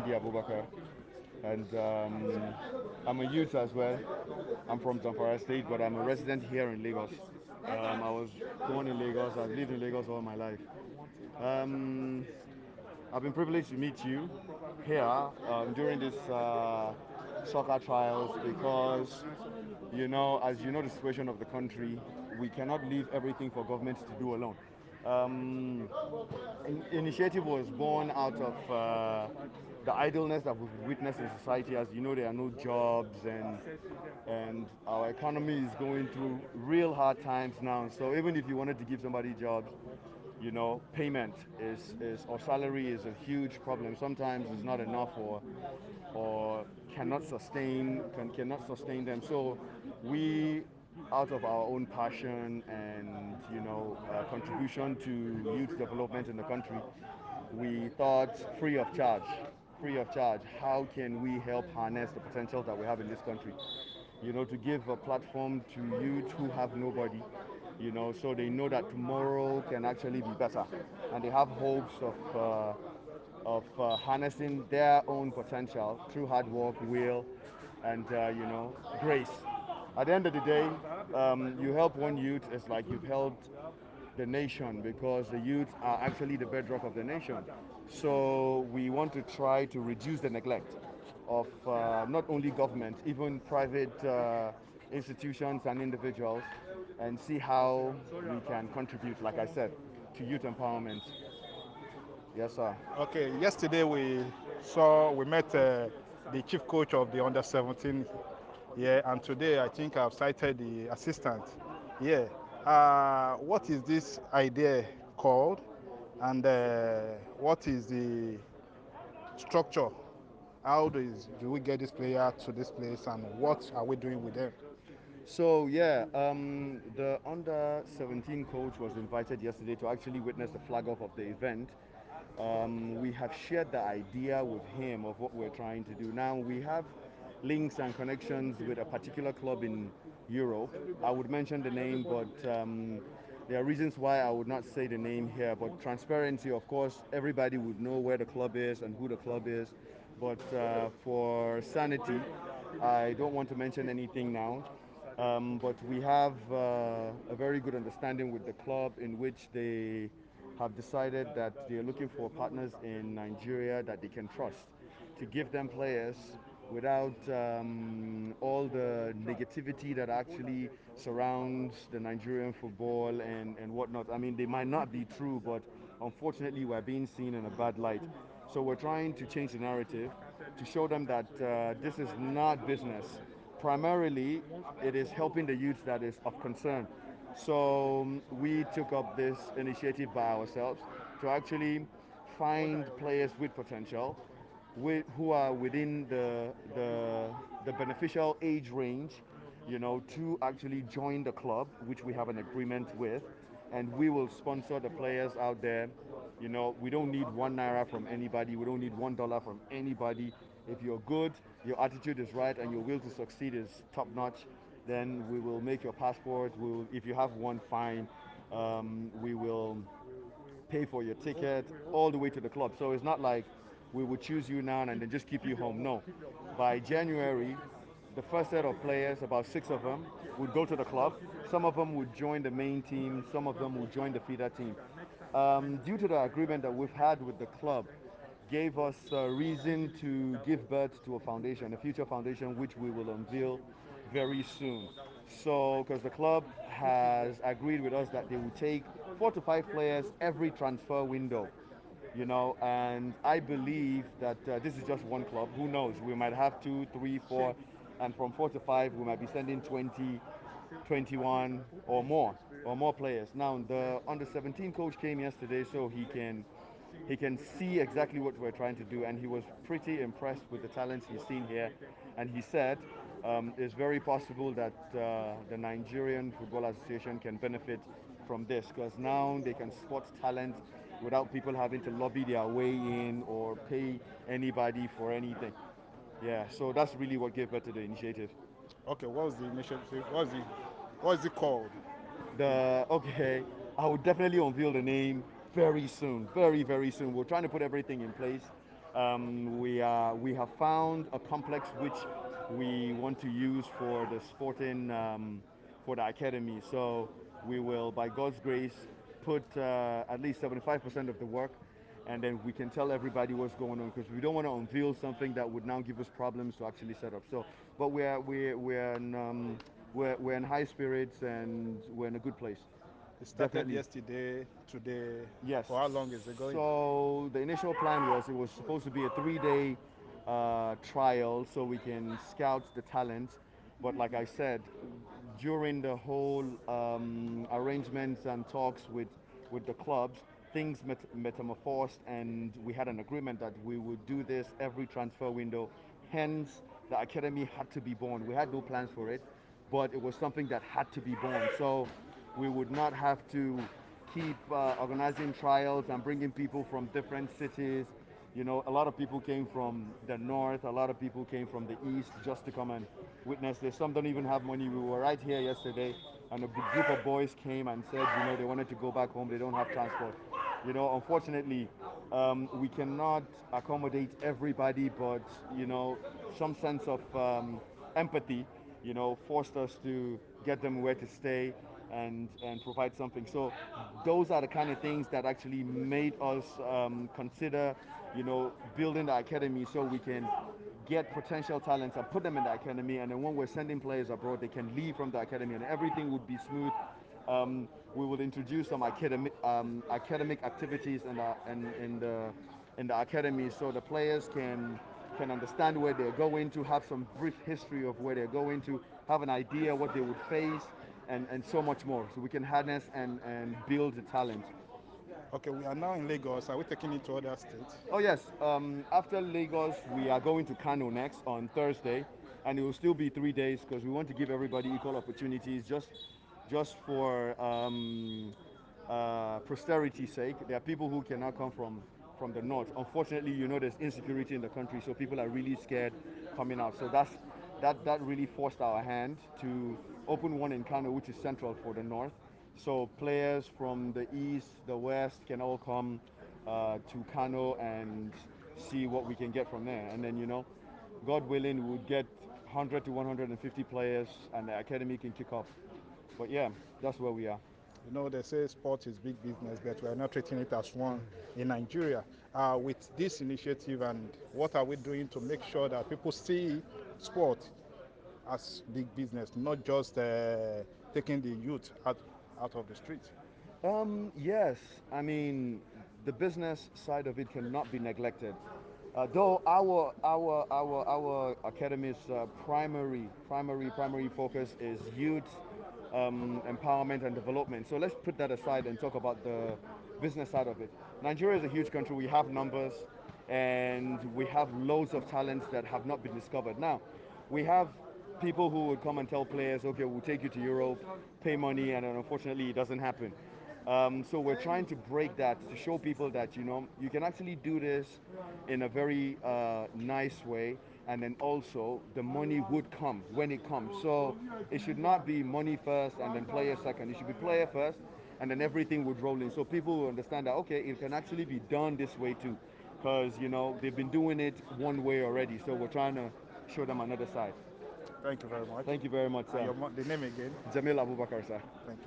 Andy Abubakar, and I'm a youth as well. I'm from Zamfara State, but I'm a resident here in Lagos. I was born in Lagos. I've lived in Lagos all my life. Um, I've been privileged to meet you here during this soccer trials because, as you know, the situation of the country, we cannot leave everything for government to do alone. Um, Initiative was born out of the idleness that we've witnessed in society. As you know, there are no jobs, and our economy is going through real hard times now. So even if you wanted to give somebody jobs, payment is or salary is a huge problem. Sometimes it's not enough, or cannot sustain them. So we, out of our own passion and contribution to youth development in the country, we thought free of charge, how can we help harness the potential that we have in this country, to give a platform to youth who have nobody, so they know that tomorrow can actually be better, and they have hopes of harnessing their own potential through hard work, will, and grace. At the end of the day, you help one youth, it's like you've helped the nation, because the youth are actually the bedrock of the nation. So we want to try to reduce the neglect of not only government, even private institutions and individuals, and see how we can contribute, like I said, to youth empowerment. Yes, sir. Okay, yesterday we met the chief coach of the under 17. Yeah, and today I think I've cited the assistant. Yeah. What is this idea called, and what is the structure? How do we get this player to this place, and what are we doing with them? So yeah, the under 17 coach was invited yesterday to actually witness the flag off of the event. We have shared the idea with him of what we're trying to do. Now we have links and connections with a particular club in Europe. I would mention the name, but there are reasons why I would not say the name here. But transparency, of course, everybody would know where the club is and who the club is. But for sanity, I don't want to mention anything now. But we have a very good understanding with the club, in which they have decided that they're looking for partners in Nigeria that they can trust to give them players without all the negativity that actually surrounds the Nigerian football and whatnot. I mean, they might not be true, but unfortunately, we're being seen in a bad light. So we're trying to change the narrative to show them that this is not business. Primarily, it is helping the youth that is of concern. So we took up this initiative by ourselves to actually find players with potential, who are within the beneficial age range, to actually join the club, which we have an agreement with, and we will sponsor the players out there. We don't need 1 naira from anybody. We don't need $1 from anybody. If you're good, your attitude is right, and your will to succeed is top notch, then we will make your passport. If you have one, fine. We will pay for your ticket all the way to the club. So it's not like we would choose you now and then just keep you home. No. By January, the first set of players, about 6 of them, would go to the club. Some of them would join the main team, some of them would join the feeder team. Due to the agreement that we've had with the club, gave us a reason to give birth to a foundation, a future foundation, which we will unveil very soon. So, because the club has agreed with us that they will take 4 to 5 players every transfer window, and I believe that this is just one club. Who knows? We might have two, three, four, and from 4 to 5, we might be sending 20, 21, or more players. Now, the under 17 coach came yesterday, so he can see exactly what we're trying to do, and he was pretty impressed with the talents he's seen here. And he said it's very possible that the Nigerian Football Association can benefit from this, because now they can spot talent without people having to lobby their way in or pay anybody for anything. Yeah, so that's really what gave birth to the initiative. Okay, what was the initiative? What is it called? Okay, I will definitely unveil the name very soon, very, very soon. We're trying to put everything in place. We have found a complex which we want to use for the sporting for the academy. So we will, by God's grace, put at least 75% of the work, and then we can tell everybody what's going on because we don't want to unveil something that would now give us problems to actually set up. So, but we're in high spirits and we're in a good place. It started Definitely. yesterday, today. Yes. For how long is it going? So the initial plan was it was supposed to be a 3 day trial so we can scout the talent. But like I said, during the whole arrangements and talks with the clubs, things metamorphosed, and we had an agreement that we would do this every transfer window. Hence, the academy had to be born. We had no plans for it, but it was something that had to be born. So we would not have to keep organizing trials and bringing people from different cities. You know, a lot of people came from the north, a lot of people came from the east just to come and witness this. Some don't even have money. We were right here yesterday, and a group of boys came and said, you know, they wanted to go back home, they don't have transport. You know, unfortunately, we cannot accommodate everybody, but, you know, some sense of empathy, you know, forced us to get them where to stay and provide something. So those are the kind of things that actually made us consider, you know, building the academy so we can get potential talents and put them in the academy. And then when we're sending players abroad, they can leave from the academy and everything would be smooth. We will introduce some academic activities in the academy so the players can understand where they're going to, have some brief history of where they're going to, have an idea what they would face, and so much more. So we can harness and build the talent. Okay, we are now in Lagos. Are we taking it to other states? Oh yes. After Lagos, we are going to Kano next on Thursday, and it will still be 3 days because we want to give everybody equal opportunities. Just for posterity's sake, there are people who cannot come from the north. Unfortunately, you know, there's insecurity in the country, so people are really scared coming out. So that really forced our hand to open one in Kano, which is central for the north. So players from the east, the west can all come to Kano and see what we can get from there. And then, you know, God willing, we would get 100 to 150 players and the academy can kick off. But yeah, that's where we are. You know, they say sport is big business, but we are not treating it as one in Nigeria. With this initiative, and what are we doing to make sure that people see sport as big business, not just taking the youth out of the street? Yes, I mean the business side of it cannot be neglected. Though our academy's primary focus is youth empowerment and development. So let's put that aside and talk about the business side of it. Nigeria is a huge country. We have numbers, and we have loads of talents that have not been discovered. Now, we have people who would come and tell players, okay, we'll take you to Europe, pay money, and then unfortunately it doesn't happen. So we're trying to break that to show people that, you know, you can actually do this in a very nice way, and then also the money would come when it comes. So it should not be money first and then player second. It should be player first, and then everything would roll in. So people will understand that, okay, it can actually be done this way too, because, you know, they've been doing it one way already. So we're trying to show them another side. Thank you very much. Thank you very much, And sir. the name again? Jamil Abubakar, sir. Thank you.